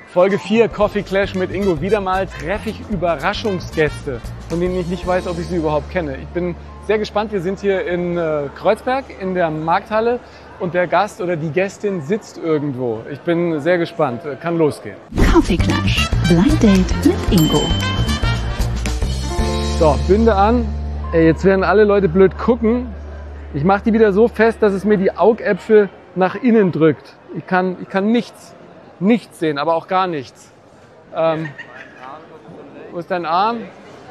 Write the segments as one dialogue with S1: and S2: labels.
S1: Folge 4, Coffee Clash mit Ingo. Wieder mal treffe ich Überraschungsgäste, von denen ich nicht weiß, ob ich sie überhaupt kenne. Ich bin sehr gespannt. Wir sind hier in Kreuzberg in der Markthalle und der Gast oder die Gästin sitzt irgendwo. Ich bin sehr gespannt. Kann losgehen.
S2: Coffee Clash. Blind Date mit Ingo.
S1: So, Binde an. Ey, jetzt werden alle Leute blöd gucken. Ich mache die wieder so fest, dass es mir die Augäpfel nach innen drückt. Ich kann nichts sehen, aber auch gar nichts. Wo ist dein Arm?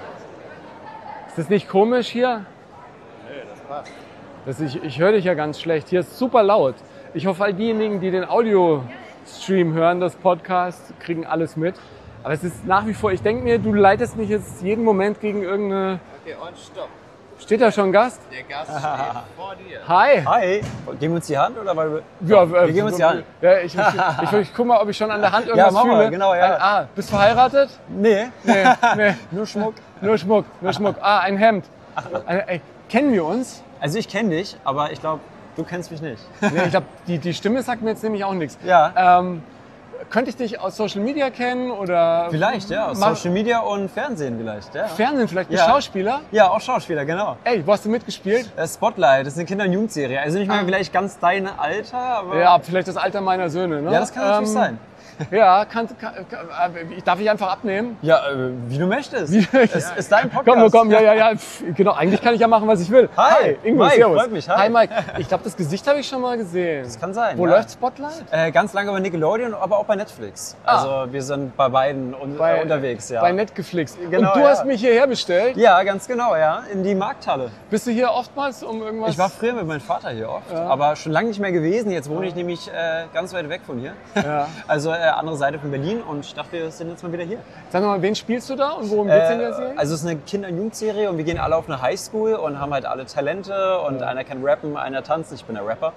S1: Ist das nicht komisch hier?
S3: Nee, das passt.
S1: Ich höre dich ja ganz schlecht. Hier ist super laut. Ich hoffe, all diejenigen, die den Audio-Stream hören, das Podcast, kriegen alles mit. Aber es ist nach wie vor, ich denke mir, du leitest mich jetzt jeden Moment gegen irgendeine...
S3: Okay, und stopp.
S1: Steht da schon ein Gast?
S3: Der Gast steht vor dir.
S1: Hi!
S4: Hi! Geben wir uns die Hand oder weil wir...
S1: Ja,
S4: wir geben uns die Hand.
S1: Ja, ich guck mal, ob ich schon an der Hand irgendwas
S4: mach
S1: fühle.
S4: mal, genau, ja.
S1: Bist du verheiratet?
S4: Nee,
S1: Nee.
S4: nur Schmuck.
S1: Nur Schmuck. Ein Hemd. Ey, kennen wir uns?
S4: Also ich kenne dich, aber ich glaube, du kennst mich nicht.
S1: Nee, ich glaube, die Stimme sagt mir jetzt nämlich auch nichts.
S4: Ja.
S1: Könnte ich dich aus Social Media kennen oder?
S4: Vielleicht, ja. Aus Social Media und Fernsehen vielleicht, ja.
S1: Fernsehen vielleicht? Bist
S4: Ja.
S1: Schauspieler?
S4: Ja, auch Schauspieler, genau.
S1: Ey, wo hast du mitgespielt?
S4: Spotlight, das ist eine Kinder- und Jugendserie. Also nicht mal vielleicht ganz dein Alter, aber...
S1: Ja, vielleicht das Alter meiner Söhne, ne?
S4: Ja, das kann natürlich sein.
S1: Ja, darf ich einfach abnehmen?
S4: Ja, wie du möchtest. Es ist dein Podcast.
S1: Komm, ja. Genau, eigentlich kann ich ja machen, was ich will.
S4: Hi,
S1: Ingo,
S4: Mike,
S1: servus.
S4: freut mich, hi.
S1: Hi, Mike. Ich glaube, das Gesicht habe ich schon mal gesehen.
S4: Das kann sein,
S1: Wo
S4: ja.
S1: läuft Spotlight?
S4: Ganz lange bei Nickelodeon, aber auch bei Netflix. Also wir sind bei beiden unterwegs, ja.
S1: Bei Netflix.
S4: Genau,
S1: und du
S4: ja.
S1: hast mich hierher bestellt?
S4: Ja, ganz genau, ja. In die Markthalle.
S1: Bist du hier oftmals um irgendwas?
S4: Ich war früher mit meinem Vater hier oft, aber schon lange nicht mehr gewesen. Jetzt wohne ich nämlich ganz weit weg von hier.
S1: Ja.
S4: Also andere Seite von Berlin und ich dachte, wir sind jetzt mal wieder hier.
S1: Sag mal, wen spielst du da und worum geht's in der Serie?
S4: Also es ist eine Kinder- und Jugendserie und wir gehen alle auf eine Highschool und haben halt alle Talente und einer kann rappen, einer tanzt. Ich bin der Rapper.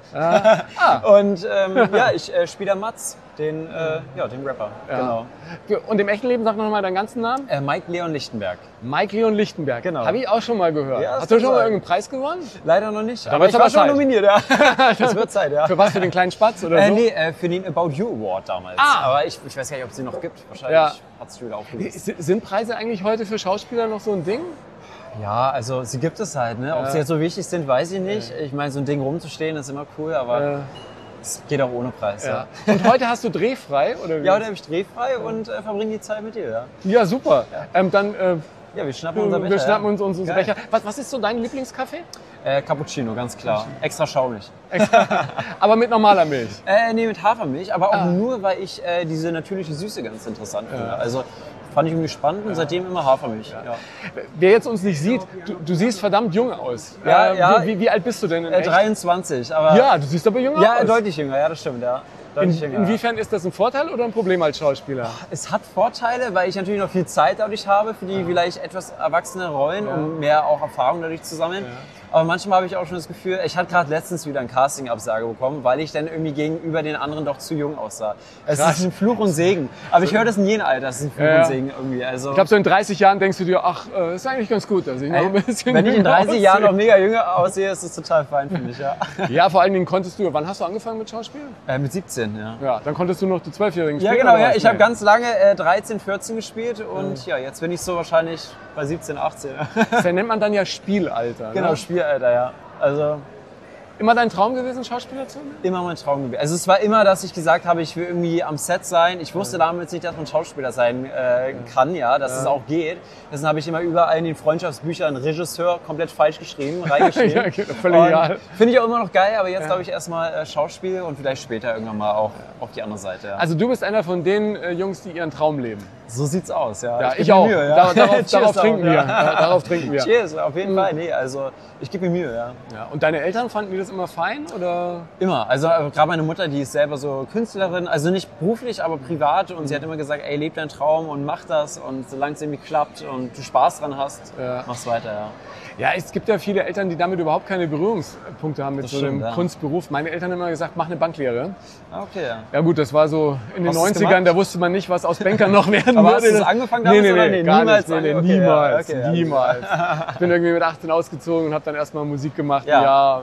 S4: Und ich spiele da Mats, den Rapper.
S1: Ja. Genau. Und im echten Leben, sag noch mal deinen ganzen Namen?
S4: Mike Leon Lichtenberg.
S1: Mike Leon Lichtenberg.
S4: Genau.
S1: Habe ich auch schon mal gehört.
S4: Ja, das
S1: Hast du
S4: kann
S1: schon mal
S4: sein.
S1: irgendeinen Preis gewonnen?
S4: Leider noch nicht,
S1: Da
S4: aber
S1: wird's
S4: ich war
S1: aber
S4: schon
S1: Zeit.
S4: nominiert, ja. Das wird Zeit, ja.
S1: Für was? Für den kleinen Spatz oder so?
S4: Nee, für den About You Award damals. Aber ich weiß gar nicht, ob es den noch gibt. Wahrscheinlich hat es wieder aufgelöst.
S1: Sind Preise eigentlich heute für Schauspieler noch so ein Ding?
S4: Ja, also sie gibt es halt. Ne? Ob sie jetzt so wichtig sind, weiß ich nicht. Ich meine, so ein Ding rumzustehen ist immer cool, aber es geht auch ohne Preis. Ja,
S1: Und heute hast du drehfrei? Oder wie?
S4: ja, heute habe ich drehfrei und verbringe die Zeit mit dir. Ja,
S1: Ja, super. Dann
S4: ja wir schnappen unser Becher.
S1: wir schnappen uns unsere
S4: Geil.
S1: Becher. Was ist so dein Lieblingskaffee?
S4: Cappuccino, ganz klar. Extra schaumig.
S1: Aber mit normaler Milch.
S4: Nee, mit Hafermilch, aber auch nur, weil ich diese natürliche Süße ganz interessant finde. Also fand ich irgendwie spannend und seitdem immer Hafermilch. Ja.
S1: Wer jetzt uns nicht sieht, du siehst verdammt jung aus.
S4: Ja.
S1: Wie alt bist du denn in echt?
S4: 23, aber...
S1: Ja, du siehst aber jünger aus.
S4: Ja, deutlich jünger, ja, das stimmt, ja. Deutlich jünger.
S1: Inwiefern ist das ein Vorteil oder ein Problem als Schauspieler?
S4: Es hat Vorteile, weil ich natürlich noch viel Zeit dadurch habe für die vielleicht etwas erwachsene Rollen, um mehr auch Erfahrung dadurch zu sammeln. Aber manchmal habe ich auch schon das Gefühl, ich hatte gerade letztens wieder eine Casting-Absage bekommen, weil ich dann irgendwie gegenüber den anderen doch zu jung aussah. Es ist ein Fluch und Segen. Aber ich höre das in jedem Alter, es ist ein Fluch und Segen irgendwie. Also,
S1: Ich glaube, so in 30 Jahren denkst du dir, ach, ist eigentlich ganz gut, dass ich noch ein bisschen
S4: wenn ich in
S1: jünger
S4: 30 Jahren noch
S1: aussehe.
S4: mega jünger aussehe, ist das total fein für mich, ja.
S1: Ja, vor allen Dingen konntest du, wann hast du angefangen mit Schauspiel?
S4: Mit 17, ja.
S1: Ja, dann konntest du noch die 12-Jährigen
S4: Ja,
S1: spielen.
S4: genau,
S1: oder
S4: ja.
S1: was?
S4: Ich habe
S1: Nee.
S4: ganz lange 13, 14 gespielt und ja, jetzt bin ich so wahrscheinlich bei 17, 18.
S1: Das nennt man dann ja Spielalter.
S4: Genau,
S1: Ne?
S4: Spielalter, ja. Also
S1: Immer dein Traum gewesen, Schauspieler zu werden?
S4: immer mein Traum gewesen. Also es war immer, dass ich gesagt habe, ich will irgendwie am Set sein. Ich wusste damals nicht, dass man Schauspieler sein kann, dass es auch geht. Deswegen habe ich immer überall in den Freundschaftsbüchern Regisseur komplett falsch geschrieben, reingeschrieben.
S1: Ja, okay, völlig egal.
S4: Finde ich auch immer noch geil, aber jetzt glaube ich erstmal Schauspiel und vielleicht später irgendwann mal auch auf die andere Seite. Ja.
S1: Also du bist einer von den Jungs, die ihren Traum leben.
S4: So sieht's aus, ja.
S1: Ja,
S4: geb
S1: ich
S4: mir
S1: auch.
S4: Mühe, ja.
S1: Darauf
S4: Cheers
S1: trinken wir.
S4: ja.
S1: Ja, darauf trinken wir.
S4: Cheers, auf jeden Fall. Nee, also ich gebe mir Mühe, ja.
S1: Ja. Und deine Eltern fanden die das immer fein? Oder?
S4: Immer. Also gerade meine Mutter, die ist selber so Künstlerin, also nicht beruflich, aber privat. Und sie hat immer gesagt, ey, leb deinen Traum und mach das. Und solange es irgendwie klappt und du Spaß dran hast, mach's weiter, ja.
S1: Ja, es gibt ja viele Eltern, die damit überhaupt keine Berührungspunkte haben mit
S4: Das
S1: so
S4: stimmt,
S1: einem
S4: ja.
S1: Kunstberuf. Meine Eltern haben immer gesagt, mach eine Banklehre.
S4: Okay, ja.
S1: Ja gut, das war so in den
S4: Hast du's
S1: 90ern,
S4: gemacht?
S1: da wusste man nicht, was aus Bankern noch werden
S4: Aber
S1: würde.
S4: hast du das angefangen damals
S1: nee,
S4: oder nee?
S1: gar
S4: Niemals?
S1: nicht. Nee,
S4: Okay,
S1: niemals,
S4: ja, okay, ja.
S1: niemals. Ich bin irgendwie mit 18 ausgezogen und habe dann erstmal Musik gemacht,
S4: Ja.
S1: ein Jahr beim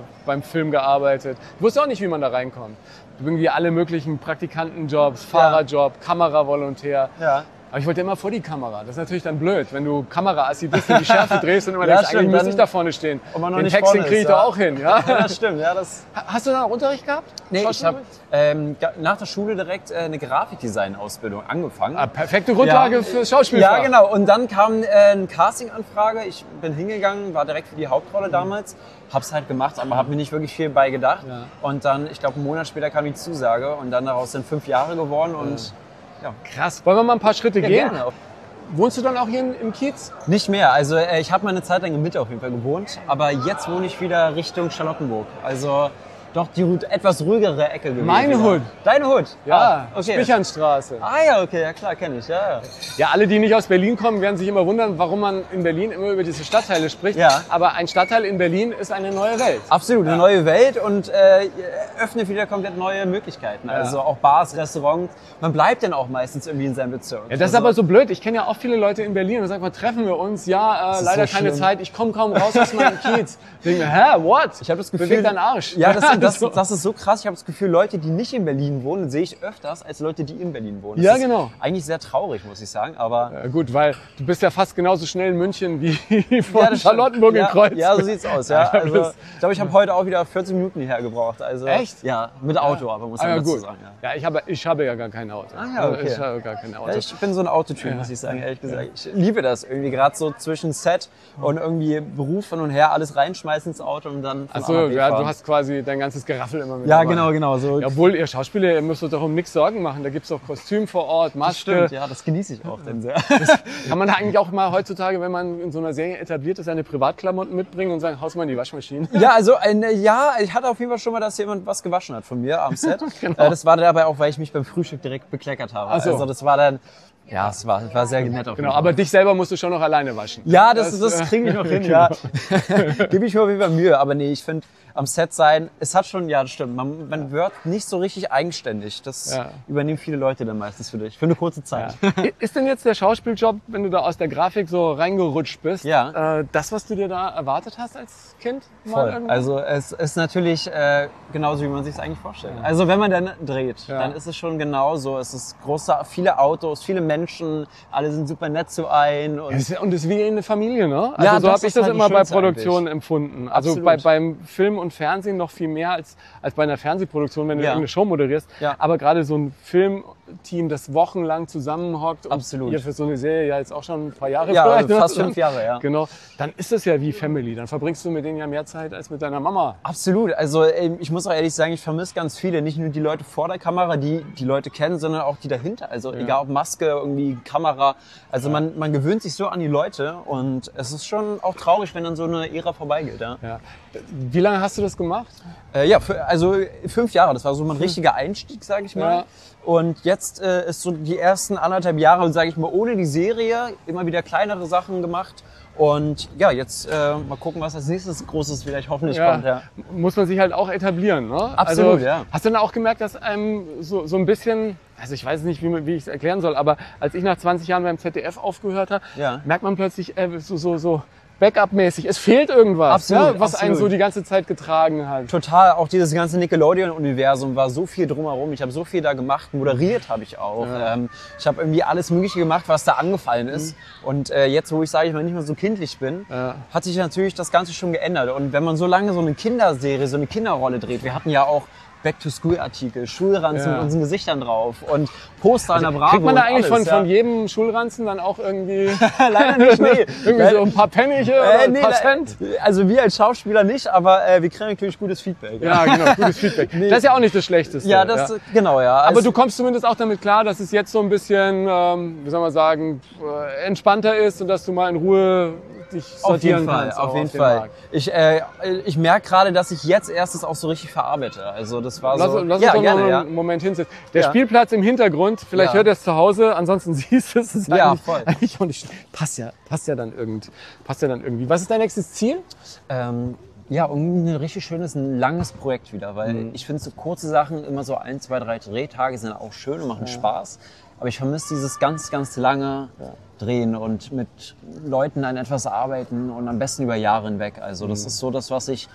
S1: Film gearbeitet. Ich wusste auch nicht, wie man da reinkommt. Irgendwie alle möglichen Praktikantenjobs, Fahrerjob, Kameravolontär.
S4: Ja.
S1: Aber ich wollte immer vor die Kamera. Das ist natürlich dann blöd, wenn du Kameraassi bist und die Schärfe drehst und immer denkst,
S4: stimmt,
S1: eigentlich muss
S4: dann-
S1: ich da vorne stehen.
S4: Und man noch
S1: Den
S4: nicht
S1: Text, den
S4: vorne
S1: kriege ich
S4: ist,
S1: doch
S4: ja.
S1: auch hin. Ja?
S4: Ja, das stimmt. Ja, das
S1: Hast du da noch Unterricht gehabt?
S4: Nee, ich habe
S1: Schauspielunterricht?
S4: nach der Schule direkt eine Grafikdesign-Ausbildung angefangen.
S1: Perfekte Grundlage
S4: Ja.
S1: fürs Schauspiel.
S4: Ja, genau. Und dann kam eine Casting-Anfrage. Ich bin hingegangen, war direkt für die Hauptrolle damals. Hab's halt gemacht, aber habe mir nicht wirklich viel bei gedacht.
S1: Ja.
S4: Und dann, ich glaube, einen Monat später kam die Zusage und dann daraus sind 5 Jahre geworden und ja.
S1: Krass. Wollen wir mal ein paar Schritte
S4: Ja,
S1: gehen?
S4: gerne.
S1: Wohnst du dann auch hier im Kiez?
S4: Nicht mehr. Also ich habe mal eine Zeit lang in Mitte auf jeden Fall gewohnt, aber jetzt wohne ich wieder Richtung Charlottenburg. Also doch die etwas ruhigere Ecke gewesen.
S1: Meine
S4: wieder.
S1: Hut.
S4: Deine Hut?
S1: Ja,
S4: okay.
S1: Spichernstraße.
S4: Ah ja, okay, ja klar, kenne ich, ja.
S1: Ja, alle, die nicht aus Berlin kommen, werden sich immer wundern, warum man in Berlin immer über diese Stadtteile spricht.
S4: Ja.
S1: Aber ein Stadtteil in Berlin ist eine neue Welt.
S4: Absolut, eine neue Welt und öffnet wieder komplett neue Möglichkeiten. Also auch Bars, Restaurants. Man bleibt dann auch meistens irgendwie in seinem Bezirk.
S1: Ja, das ist aber so blöd. Ich kenne ja auch viele Leute in Berlin und sagen mal, treffen wir uns? Ja,
S4: ist
S1: leider
S4: so
S1: keine
S4: schlimm.
S1: Zeit. Ich komme kaum raus aus meinem Kiez. Ich denke mir, hä, what?
S4: Ich habe das Gefühl,
S1: Beweg deinen Arsch.
S4: Ja, das
S1: So.
S4: ist so krass. Ich habe das Gefühl, Leute, die nicht in Berlin wohnen, sehe ich öfters als Leute, die in Berlin wohnen. Das
S1: Ja,
S4: ist
S1: genau.
S4: Eigentlich sehr traurig, muss ich sagen. Aber
S1: Ja, gut, weil du bist ja fast genauso schnell in München wie von
S4: Ja, das
S1: Charlottenburg
S4: stimmt.
S1: in Kreuz.
S4: Ja, so sieht's aus. Ja.
S1: Ja,
S4: Also,
S1: das-
S4: ich glaube, ich habe heute auch wieder 40 Minuten hierher gebraucht. Also,
S1: Echt?
S4: Ja, mit Auto, aber muss
S1: Ah,
S4: man
S1: ja,
S4: dazu
S1: gut.
S4: sagen. Ja.
S1: Ja, ich habe ja gar kein Auto.
S4: Ah, ja, okay.
S1: Ich habe gar kein Auto.
S4: Ja, ich bin so ein Autotyp, muss ich sagen, ehrlich gesagt. Ich liebe das irgendwie, gerade so zwischen Set und irgendwie Beruf hin und her, alles reinschmeißen ins Auto und dann von
S1: Achso,
S4: A nach B
S1: ja,
S4: fahren.
S1: du hast quasi dein ganzes Geraffel immer mit
S4: Ja,
S1: dabei.
S4: genau. So.
S1: Ja, obwohl ihr Schauspieler, ihr müsst euch doch um nichts Sorgen machen. Da gibt's doch Kostüm vor Ort, Maske.
S4: Stimmt, ja, das genieße ich auch dann sehr.
S1: Kann man da eigentlich auch mal heutzutage, wenn man in so einer Serie etabliert ist, seine Privatklamotten mitbringen und sagen, haus mal in die Waschmaschine?
S4: Ja, also ich hatte auf jeden Fall schon mal, dass jemand was gewaschen hat von mir am Set.
S1: Genau.
S4: Das war dabei auch, weil ich mich beim Frühstück direkt bekleckert habe.
S1: Ach so.
S4: Also das war dann, ja, es war sehr nett auf jeden
S1: Genau,
S4: Fall.
S1: aber dich selber musst du schon noch alleine waschen.
S4: Ja, das kriege ich noch hin, ja. Gebe ich mir auf jeden Fall Mühe. Aber nee, ich finde, am Set sein, es hat schon, ja, das stimmt, man wird nicht so richtig eigenständig. Das
S1: Ja.
S4: übernehmen viele Leute dann meistens für dich, für eine kurze Zeit.
S1: Ist denn jetzt der Schauspieljob, wenn du da aus der Grafik so reingerutscht bist,
S4: Ja.
S1: das, was du dir da erwartet hast als Kind?
S4: Voll.
S1: irgendwann?
S4: Also es ist natürlich genauso, wie man sich es eigentlich vorstellt. Also wenn man dann dreht,
S1: Ja.
S4: dann ist es schon genauso. Es ist viele Autos, viele Menschen, alle sind super nett zu ein. Und
S1: Und es ist wie eine Familie, ne? Also
S4: Ja,
S1: so
S4: das
S1: habe ich
S4: ist
S1: das
S4: halt die
S1: immer bei
S4: Schönste
S1: Produktionen
S4: eigentlich.
S1: empfunden. Also
S4: Absolut.
S1: beim Film und Fernsehen noch viel mehr als bei einer Fernsehproduktion, wenn du
S4: Ja.
S1: irgendeine Show moderierst.
S4: Ja.
S1: Aber gerade so ein Filmteam, das wochenlang zusammenhockt und
S4: Absolut.
S1: ihr für so eine Serie ja jetzt auch schon ein paar Jahre
S4: Ja,
S1: vielleicht, ne?
S4: fast 5 Jahre, ja.
S1: Genau. Dann ist das ja wie Family. Dann verbringst du mit denen ja mehr Zeit als mit deiner Mama.
S4: Absolut. Also ich muss auch ehrlich sagen, ich vermisse ganz viele. Nicht nur die Leute vor der Kamera, die Leute kennen, sondern auch die dahinter. Also egal ob Maske, irgendwie Kamera. Also man gewöhnt sich so an die Leute und es ist schon auch traurig, wenn dann so eine Ära vorbeigeht. Ja.
S1: Ja. Wie lange hast du das gemacht?
S4: Also 5 Jahre. Das war so mein richtiger Einstieg, sage ich mal.
S1: Ja.
S4: Und jetzt ist so die ersten 1,5 Jahre, sage ich mal, ohne die Serie immer wieder kleinere Sachen gemacht. Und ja, jetzt mal gucken, was als nächstes Großes vielleicht hoffentlich kommt. Ja.
S1: Muss man sich halt auch etablieren. Ne?
S4: Absolut,
S1: also,
S4: ja.
S1: Hast du dann auch gemerkt, dass einem so ein bisschen, also ich weiß nicht, wie ich es erklären soll, aber als ich nach 20 Jahren beim ZDF aufgehört habe,
S4: Ja.
S1: merkt man plötzlich so Backup-mäßig, es fehlt irgendwas,
S4: Absolut,
S1: ja, was einen
S4: absolut.
S1: so die ganze Zeit getragen hat.
S4: Total, auch dieses ganze Nickelodeon-Universum war so viel drumherum. Ich habe so viel da gemacht, moderiert habe ich auch.
S1: Ja.
S4: Ich habe irgendwie alles Mögliche gemacht, was da angefallen ist. Und jetzt, wo ich sage ich mal nicht mehr so kindlich bin,
S1: Ja.
S4: hat sich natürlich das Ganze schon geändert. Und wenn man so lange so eine Kinderserie, so eine Kinderrolle dreht, wir hatten ja auch Back-to-School-Artikel, Schulranzen
S1: Ja.
S4: mit unseren Gesichtern drauf und Poster in der Bravo.
S1: Kriegt man da
S4: und
S1: eigentlich
S4: alles,
S1: von jedem Schulranzen dann auch irgendwie,
S4: Leider nicht, nee.
S1: irgendwie so ein paar Pfennige oder ein paar Cent?
S4: Also wir als Schauspieler nicht, aber wir kriegen natürlich gutes Feedback.
S1: Ja, genau, gutes Feedback. Das ist ja auch nicht das Schlechteste.
S4: Ja, das, genau, ja.
S1: Aber
S4: Also-
S1: du kommst zumindest auch damit klar, dass es jetzt so ein bisschen, wie soll man sagen, entspannter ist und dass du mal in Ruhe dich
S4: Auf jeden
S1: sortieren
S4: Fall,
S1: kannst.
S4: auf
S1: auch
S4: jeden
S1: den
S4: Fall.
S1: Markt.
S4: Ich merke gerade, dass ich jetzt erst das auch so richtig verarbeite. Also das war
S1: Lass
S4: so.
S1: uns
S4: ja,
S1: doch
S4: gerne,
S1: noch
S4: ja.
S1: einen Moment hinsetzen. Der
S4: Ja.
S1: Spielplatz im Hintergrund, vielleicht
S4: Ja.
S1: hört er es zu Hause, ansonsten siehst du es. Ist
S4: Ja,
S1: eigentlich,
S4: voll.
S1: eigentlich auch nicht. Passt ja dann irgendwie. Was ist dein nächstes Ziel?
S4: Ja, irgendwie ein richtig schönes, ein langes Projekt wieder, weil
S1: Mhm.
S4: ich finde so kurze Sachen, immer so 1, 2, 3 Drehtage sind auch schön und machen Spaß. Aber ich vermisse dieses ganz, ganz lange Drehen und mit Leuten an etwas arbeiten und am besten über Jahre hinweg. Also
S1: Mhm.
S4: das ist so das, was ich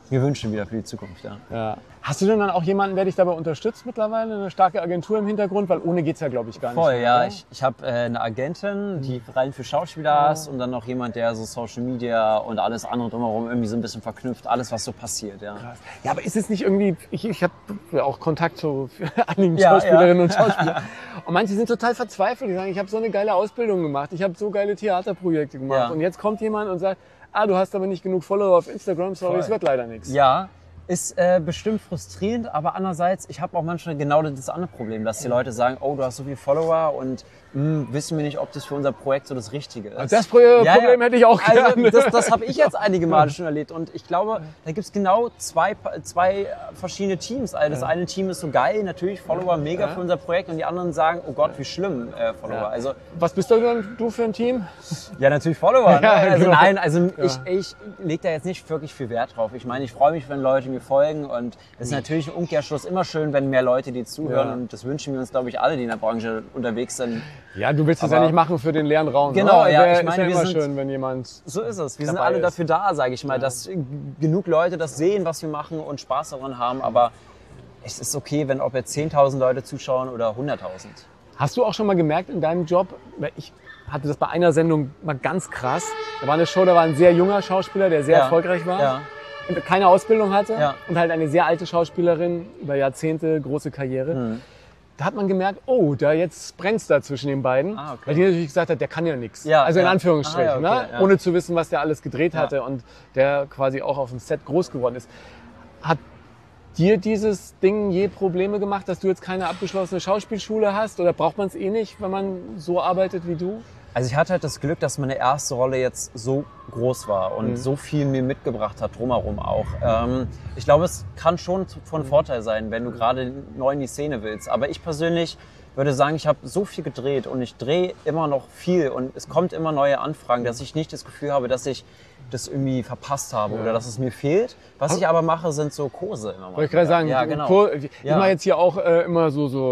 S4: mir wünschen wieder für die Zukunft, ja.
S1: Ja. Hast du denn dann auch jemanden, der dich dabei unterstützt mittlerweile? Eine starke Agentur im Hintergrund? Weil ohne geht's ja, glaube ich, gar nicht.
S4: Voll,
S1: mehr,
S4: ja.
S1: oder?
S4: Ich habe eine Agentin, die rein für Schauspieler ist und dann noch jemand, der so Social Media und alles andere drumherum irgendwie so ein bisschen verknüpft, alles was so passiert, ja.
S1: Krass. Ja, aber ist es nicht irgendwie, ich habe ja auch Kontakt zu einigen
S4: Ja,
S1: Schauspielerinnen und Schauspielern. Und manche sind total verzweifelt. Die sagen, ich habe so eine geile Ausbildung gemacht, ich habe so geile Theaterprojekte gemacht.
S4: Ja.
S1: Und jetzt kommt jemand und sagt, du hast aber nicht genug Follower auf Instagram, sorry, es wird leider nichts.
S4: Ja, ist bestimmt frustrierend, aber andererseits, ich habe auch manchmal genau das andere Problem, dass die Leute sagen, oh, du hast so viele Follower und wissen wir nicht, ob das für unser Projekt so das Richtige ist.
S1: Das Problem hätte ich auch gerne.
S4: Also, das habe ich jetzt einige Male schon erlebt und ich glaube, da gibt es genau zwei verschiedene Teams. Also das eine Team ist so geil, natürlich Follower mega für unser Projekt und die anderen sagen, oh Gott, wie schlimm Follower.
S1: Ja.
S4: Also,
S1: Was bist du denn für ein Team?
S4: ja, natürlich Follower. Ne?
S1: Ja,
S4: Also
S1: genau.
S4: nein, also ich lege da jetzt nicht wirklich viel Wert drauf. Ich meine, ich freue mich, wenn Leute mir folgen und es ist natürlich im Umkehrschluss immer schön, wenn mehr Leute dir zuhören und das wünschen wir uns, glaube ich, alle, die in der Branche unterwegs sind.
S1: Ja, du willst es ja nicht machen für den leeren Raum.
S4: Genau,
S1: oder?
S4: ja,
S1: Ist
S4: ich meine,
S1: ja
S4: wir
S1: immer
S4: sind-
S1: schön, wenn jemand...
S4: So ist es. Wir sind
S1: dabei
S4: alle
S1: ist.
S4: dafür da, sage ich mal, dass genug Leute das sehen, was wir machen und Spaß daran haben. Aber es ist okay, wenn ob jetzt 10.000 Leute zuschauen oder 100.000.
S1: Hast du auch schon mal gemerkt in deinem Job, weil ich hatte das bei einer Sendung mal ganz krass, da war eine Show, da war ein sehr junger Schauspieler, der sehr erfolgreich war.
S4: Ja.
S1: Und keine Ausbildung hatte
S4: Ja.
S1: und halt eine sehr alte Schauspielerin, über Jahrzehnte, große Karriere. Da hat man gemerkt, da jetzt brennt's da zwischen den beiden.
S4: Ah, okay.
S1: Weil die natürlich gesagt hat, der kann ja nichts.
S4: Ja,
S1: also in
S4: ja.
S1: Anführungsstrichen,
S4: Ah, ja, okay,
S1: ne?
S4: ja.
S1: Ohne zu wissen, was der alles gedreht hatte und der quasi auch auf dem Set groß geworden ist. Hat dir dieses Ding je Probleme gemacht, dass du jetzt keine abgeschlossene Schauspielschule hast? Oder braucht man es eh nicht, wenn man so arbeitet wie du?
S4: Also ich hatte halt das Glück, dass meine erste Rolle jetzt so groß war und so viel mir mitgebracht hat, drumherum auch. Ich glaube, es kann schon von Vorteil sein, wenn du gerade neu in die Szene willst. Aber ich persönlich würde sagen, ich habe so viel gedreht und ich drehe immer noch viel und es kommt immer neue Anfragen, dass ich nicht das Gefühl habe, dass ich das irgendwie verpasst habe oder dass es mir fehlt. Was ich aber mache, sind so Kurse immer mal.
S1: Wollte ich gerade sagen,
S4: Ja, genau.
S1: Ich mache jetzt hier auch immer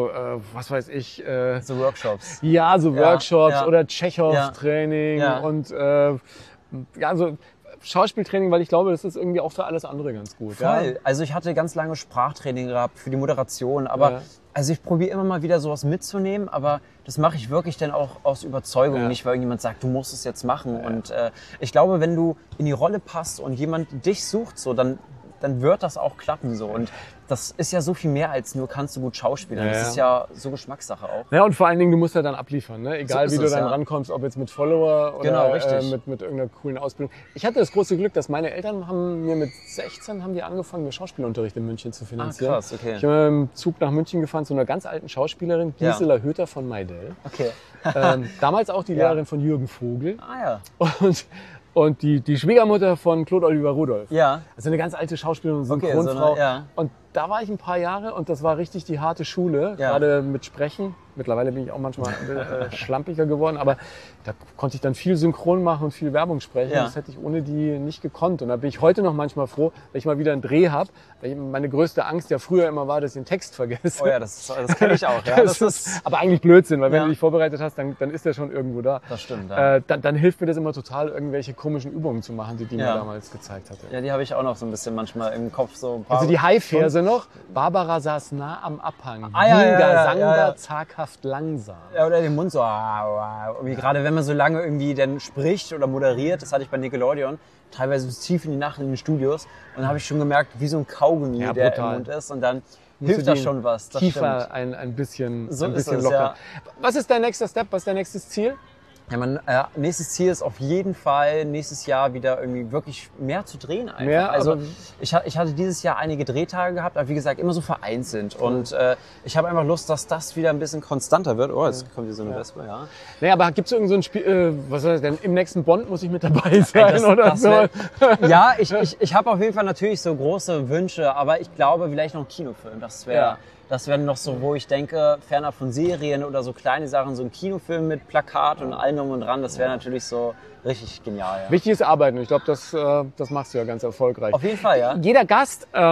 S1: was weiß ich,
S4: So Workshops.
S1: ja, so Workshops
S4: ja.
S1: oder Tschechow-Training
S4: Ja.
S1: und so Schauspieltraining, weil ich glaube, das ist irgendwie auch für alles andere ganz gut.
S4: Voll.
S1: Ja?
S4: Also ich hatte ganz lange Sprachtraining gehabt für die Moderation, aber also ich probiere immer mal wieder sowas mitzunehmen, aber das mache ich wirklich dann auch aus Überzeugung, nicht weil irgendjemand sagt, du musst es jetzt machen. Und ich glaube, wenn du in die Rolle passt und jemand dich sucht, so, dann wird das auch klappen so. Und das ist ja so viel mehr als nur kannst du gut schauspielern. Das ist ja so Geschmackssache auch.
S1: Ja, und vor allen Dingen, du musst ja dann abliefern, ne? Egal
S4: So ist
S1: wie du
S4: es,
S1: dann
S4: ja.
S1: rankommst, ob jetzt mit Follower oder
S4: Genau, richtig.
S1: mit irgendeiner coolen Ausbildung. Ich hatte das große Glück, dass meine Eltern haben mir mit 16 haben die angefangen, mir Schauspielunterricht in München zu finanzieren.
S4: krass, okay.
S1: Ich bin im Zug nach München gefahren zu einer ganz alten Schauspielerin, Gisela Höter von Maidel.
S4: Okay.
S1: Damals auch die Lehrerin von Jürgen Vogel.
S4: Ah ja.
S1: Und die Schwiegermutter von Claude Oliver Rudolph.
S4: Ja.
S1: Also eine ganz alte Schauspielerin und
S4: Okay,
S1: Synchronfrau.
S4: so eine-
S1: Und da war ich ein paar Jahre und das war richtig die harte Schule,
S4: Ja.
S1: gerade mit Sprechen. Mittlerweile bin ich auch manchmal schlampiger geworden, aber da konnte ich dann viel Synchron machen und viel Werbung sprechen.
S4: Ja.
S1: Das hätte ich ohne die nicht gekonnt. Und da bin ich heute noch manchmal froh, wenn ich mal wieder einen Dreh habe. Meine größte Angst ja früher immer war, dass ich einen Text vergesse.
S4: Oh ja, das kenne ich auch. Ja.
S1: Das ist aber eigentlich Blödsinn, weil wenn
S4: Ja.
S1: du dich vorbereitet hast, dann ist der schon irgendwo da.
S4: Das stimmt, ja.
S1: Dann hilft mir das immer total, irgendwelche komischen Übungen zu machen, die mir
S4: Ja.
S1: damals gezeigt hatte.
S4: Ja, die habe ich auch noch so ein bisschen manchmal im Kopf. So ein paar
S1: Also die Haiverse noch. Barbara saß nah am Abhang.
S4: Ah, ja,
S1: Jinga
S4: ja, ja,
S1: Sangba
S4: ja.
S1: zaghaft langsam.
S4: Ja, oder den Mund so. Irgendwie gerade wenn man so lange irgendwie dann spricht oder moderiert, das hatte ich bei Nickelodeon, teilweise bis tief in die Nacht in den Studios. Und da habe ich schon gemerkt, wie so ein Kaugummi,
S1: Ja,
S4: der
S1: brutal.
S4: im Mund ist. Und dann
S1: Musst
S4: hilft
S1: du
S4: das
S1: den
S4: schon was. Das
S1: Tiefer
S4: stimmt.
S1: ein bisschen,
S4: So
S1: ein
S4: ist
S1: bisschen
S4: es,
S1: locker.
S4: ja.
S1: Was ist dein nächster Step? Was ist dein nächstes Ziel?
S4: Ja, mein nächstes Ziel ist auf jeden Fall, nächstes Jahr wieder irgendwie wirklich mehr zu drehen einfach.
S1: Mehr,
S4: also
S1: aber-
S4: ich hatte dieses Jahr einige Drehtage gehabt, aber wie gesagt, immer so vereinzelt. Und ich habe einfach Lust, dass das wieder ein bisschen konstanter wird. Oh, jetzt kommt hier so eine Wespe, ja.
S1: Naja, aber gibt es irgend so ein Spiel, was soll das denn? Im nächsten Bond muss ich mit dabei sein oder so?
S4: Ja, ich habe auf jeden Fall natürlich so große Wünsche, aber ich glaube, vielleicht noch ein Kinofilm. Das wäre noch so, wo ich denke, fernab von Serien oder so kleine Sachen, so ein Kinofilm mit Plakat und allem drum und dran, das wäre natürlich so richtig genial. Ja.
S1: Wichtig ist Arbeiten. Ich glaube, das machst du ja ganz erfolgreich.
S4: Auf jeden Fall, ja.
S1: Jeder Gast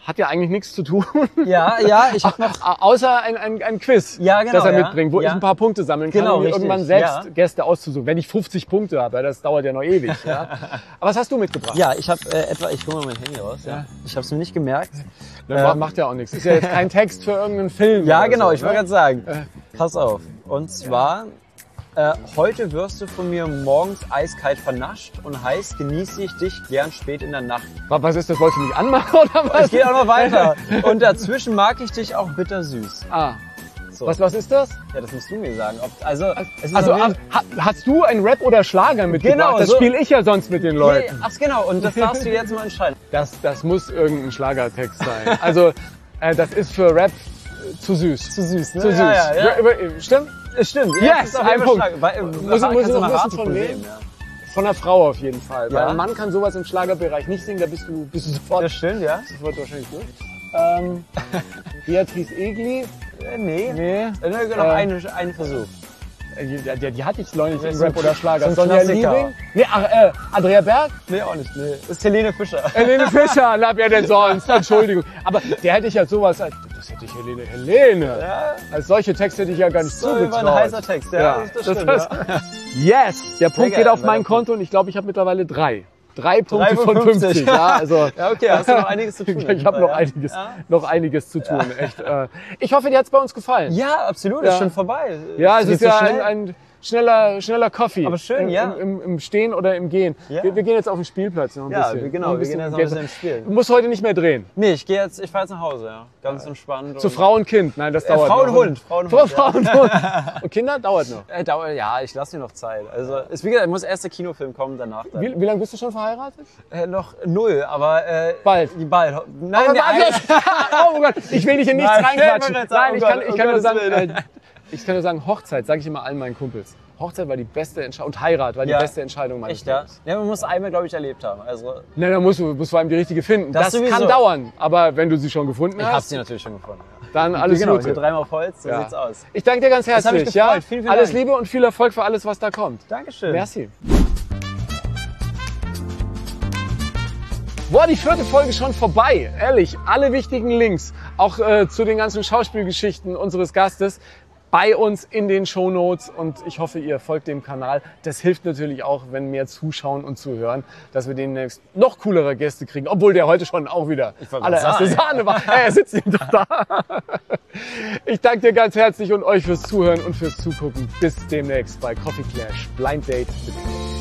S1: hat ja eigentlich nichts zu tun.
S4: Ja, ich habe noch...
S1: Außer ein Quiz,
S4: Ja, genau,
S1: das er
S4: ja.
S1: mitbringt, wo ich
S4: Ja.
S1: ein paar Punkte sammeln kann,
S4: Genau,
S1: um mir
S4: richtig.
S1: irgendwann selbst
S4: Ja.
S1: Gäste auszusuchen. Wenn ich 50 Punkte habe, weil das dauert ja noch ewig. Ja. Aber was hast du mitgebracht?
S4: Ja, ich habe ich hole mal mein Handy raus. Ja. Ich habe es mir nicht gemerkt.
S1: Macht ja auch nichts. Ist ja jetzt kein Text für irgendeinen Film.
S4: Ja,
S1: oder
S4: genau,
S1: so,
S4: ich wollte
S1: ne?
S4: gerade sagen. Pass auf. Und zwar, heute wirst du von mir morgens eiskalt vernascht und heiß genieße ich dich gern spät in der Nacht.
S1: Was ist das? Wolltest du mich anmachen oder was?
S4: Es geht auch noch weiter. Und dazwischen mag ich dich auch bittersüß.
S1: Ah.
S4: So.
S1: Was ist das?
S4: Ja, das musst du mir sagen. Es ist
S1: Also
S4: auf jeden-
S1: hast du ein Rap oder Schlager mitgebracht?
S4: Genau,
S1: das
S4: so.
S1: spiele ich ja sonst mit den Leuten.
S4: Ach genau, und das darfst du jetzt mal entscheiden.
S1: Das muss irgendein Schlagertext sein. Also das ist für Rap zu süß.
S4: Zu süß, ne?
S1: Zu süß.
S4: Ja.
S1: Stimmt?
S4: Es stimmt.
S1: Yes,
S4: das ist auf
S1: ein
S4: jeden
S1: Punkt.
S4: Fall stark.
S1: Muss ich
S4: Kannst
S1: noch
S4: du mal
S1: wissen,
S4: raten,
S1: von wem?
S4: Ja.
S1: Von einer Frau auf jeden Fall.
S4: Ja.
S1: Weil ein Mann kann sowas im Schlagerbereich nicht singen, da bist du sofort,
S4: Das stimmt, ja?
S1: sofort wahrscheinlich durch. Beatrice Egli?
S4: Nee.
S1: Nee.
S4: Noch einen Versuch.
S1: Die hatte ich neulich
S4: Das
S1: im
S4: ist
S1: Rap oder Schlager.
S4: so ein
S1: Sonja
S4: Klassiker.
S1: Liebing? Nee, Andrea Berg?
S4: Nee, auch nicht. Nee. Das ist Helene Fischer.
S1: Helene Fischer, na wer denn sonst? Entschuldigung. Aber der hätte ich ja sowas als, das hätte ich Helene.
S4: Ja,
S1: Als solche Texte hätte ich ja gar nicht
S4: das war
S1: zugetraut.
S4: ein heißer Text. Ja, das stimmt.
S1: das- Yes, der Punkt
S4: geil,
S1: geht auf
S4: mein
S1: mein Konto und ich glaube, ich habe mittlerweile 3 Punkte von
S4: 3,50.
S1: 50. Ja, also
S4: Ja, okay, hast du noch einiges zu tun.
S1: ich habe noch
S4: Ja.
S1: einiges,
S4: Ja.
S1: noch einiges zu tun. Echt. Ich hoffe, dir hat's bei uns gefallen.
S4: Ja, absolut.
S1: Ja.
S4: Ist schon vorbei.
S1: Ja, es
S4: Geht
S1: ist
S4: so
S1: ja
S4: schnell.
S1: ein schneller Coffee.
S4: Aber schön, ja.
S1: Im Stehen oder im Gehen.
S4: Ja.
S1: Wir gehen jetzt auf den Spielplatz noch ein
S4: Ja,
S1: bisschen.
S4: genau,
S1: Noch ein
S4: wir gehen jetzt noch ein bisschen ins Spiel.
S1: Du musst heute nicht mehr drehen.
S4: Nee, ich fahre jetzt nach Hause, ja. Ganz entspannt.
S1: Zu
S4: und-
S1: Frau und Kind. Nein, das dauert
S4: Frau
S1: noch.
S4: und Hund. Frau und Hund.
S1: Frau und Hund. Und Kinder dauert noch.
S4: Ja, ich lasse mir noch Zeit. Also, wie gesagt, muss erst der Kinofilm kommen, danach dann.
S1: Wie lange bist du schon verheiratet?
S4: Noch 0, aber
S1: Bald.
S4: Bald. Nein,
S1: Aber
S4: nee,
S1: oh Gott, ich will dich in nichts
S4: Nein,
S1: reinquatschen.
S4: nein,
S1: Nein, ich kann,
S4: oh
S1: ich kann nur
S4: Gottes
S1: sagen,
S4: Willen.
S1: ich kann nur sagen, Hochzeit, sage ich immer allen meinen Kumpels. Hochzeit war die beste Entscheidung und Heirat war die
S4: Ja.
S1: beste Entscheidung meines
S4: echt, ja?
S1: Lebens.
S4: Ja, man muss einmal, glaube ich, erlebt haben. Also,
S1: Nein, dann musst du vor allem die richtige finden.
S4: Das
S1: Das
S4: sowieso.
S1: kann dauern, aber wenn du sie schon gefunden
S4: ich habe
S1: hast,
S4: sie natürlich schon gefunden. Ja.
S1: dann alles
S4: Genau,
S1: Gute.
S4: hier dreimal auf Holz, so
S1: Ja.
S4: sieht's aus.
S1: Ich danke dir ganz
S4: Das hat mich
S1: herzlich.
S4: gefreut.
S1: Ja?
S4: Vielen, vielen
S1: Alles
S4: Dank.
S1: Liebe und viel Erfolg für alles, was da kommt.
S4: Dankeschön.
S1: Merci. Boah, die 4. Folge schon vorbei. Ehrlich, alle wichtigen Links, auch zu den ganzen Schauspielgeschichten unseres Gastes, bei uns in den Shownotes. Und ich hoffe, ihr folgt dem Kanal. Das hilft natürlich auch, wenn mehr zuschauen und zuhören, dass wir demnächst noch coolere Gäste kriegen. Obwohl der heute schon auch wieder
S4: wollte
S1: allererste
S4: sagen.
S1: Sahne war. Er sitzt ihm doch da. Ich danke dir ganz herzlich und euch fürs Zuhören und fürs Zugucken. Bis demnächst bei Coffee Clash Blind Date mit Ingo.